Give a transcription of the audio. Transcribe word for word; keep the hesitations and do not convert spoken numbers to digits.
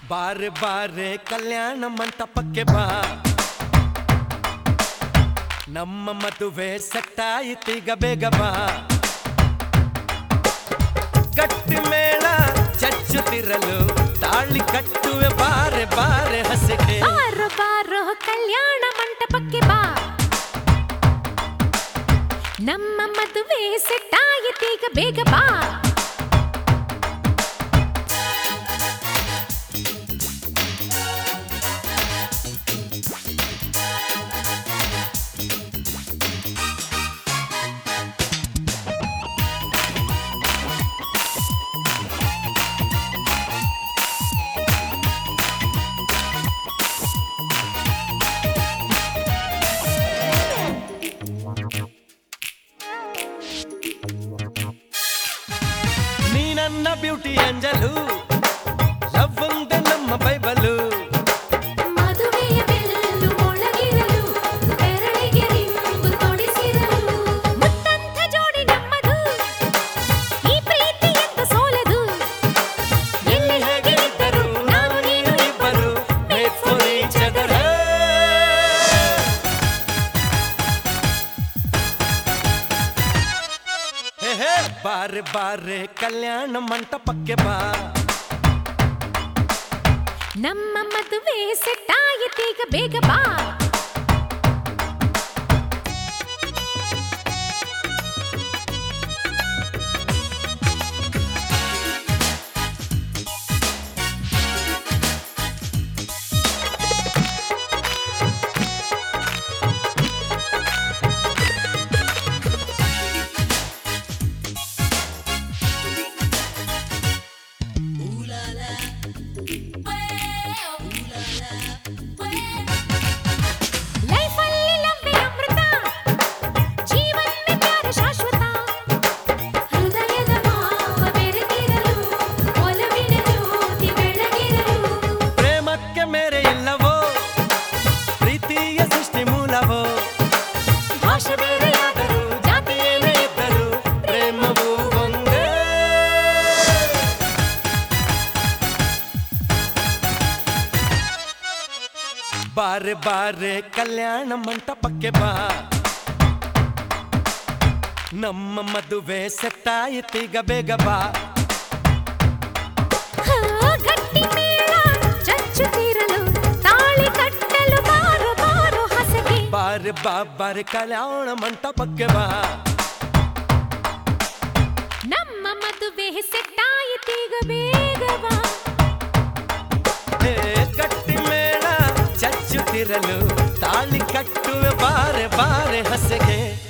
ಬಾರೆ ಬಾರೆ ಕಲ್ಯಾಣ ಮಂಟಪಕ್ಕೆ ಬಾ, ನಮ್ಮ ಮದುವೆ ಸೆಟ್ಟಾಯಿತೀಗ ಬೇಗ ಬಾ. ಗಟ್ಟಿ ಮೇಳ ಚಚ್ಚುತ್ತಿರಲು ತಾಳಿ ಕಟ್ಟುವೆ ಬಾರೆ ಬಾರೆ ಹಸೆಗೆ. ಬಾರೋ ಬಾರೋ ಕಲ್ಯಾಣ ಮಂಟಪಕ್ಕೆ ಬಾ, ನಮ್ಮ ಮದುವೆ ಸೆಟ್ಟಾಯಿತೀಗ ಬೇಗ ಬಾ. ನನ್ನ ಬ್ಯೂಟಿ ಅಂಜಲು ಲವ್ ಒಂದೇ ನಮ್ಮ ಬೈಬಲು. ಮದುವೆಯ ಬೆಲ್ಲು ಒಳಗಿರಲು ಬೆರಳಿಗೆ ರಿಂಗು ತೊಡಿಸಿರಲು, ಮುತ್ತಂಥ ಜೋಡಿ ನಮ್ಮದು ಈ ಪ್ರೀತಿ ಎಂತ ಸೋಲದು. ಎಲ್ಲಿ ಹೇಗೆ ಇದ್ದರು ನಾವು ನೀನು ಇಬ್ಬರು ಮೇಡ್ ಫಾರ್ ಈಚ್ ಅದರ್. ಹೇ ಹೇ ಬಾರೆ ಬಾರೆ ಕಲ್ಯಾಣ ಮಂಟಪಕ್ಕೆ ಬಾ, ನಮ್ಮ ಮದುವೆ ಸೆಟ್ಟಾಯಿತೀಗ ಬೇಗ ಬಾ. ಬಾರೆ ಬಾರೆ ಕಲ್ಯಾಣ ಮಂಟಪಕ್ಕೆ ಬಾ, ನಮ್ಮ ಮದುವೆ ಸೆಟ್ಟಾಯಿತೀಗ ಬೇಗ ಬಾ. ಗಟ್ಟಿ ಮೇಳ ಚಚ್ಚುತ್ತಿರಲು ತಾಳಿ ಕಟ್ಟಲು ಬಾರೋ ಬಾರೋ ಹಸೆಗೆ. ಬಾರೆ ಬಾ ಬಾರೆ ಕಲ್ಯಾಣ ಮಂಟಪಕ್ಕೆ ಬಾ, ನಮ್ಮ ಮದುವೆ ಸೆಟ್ಟಾಯಿತೀಗ ಬೇಗ ಬಾ. ಗಟ್ಟಿ ಮೇಳ ಚಚ್ಚುತ್ತಿರಲು ತಾಳಿ ಕಟ್ಟುವೆ ಬಾರೆ ಬಾರೆ ಹಸೆಗೆ.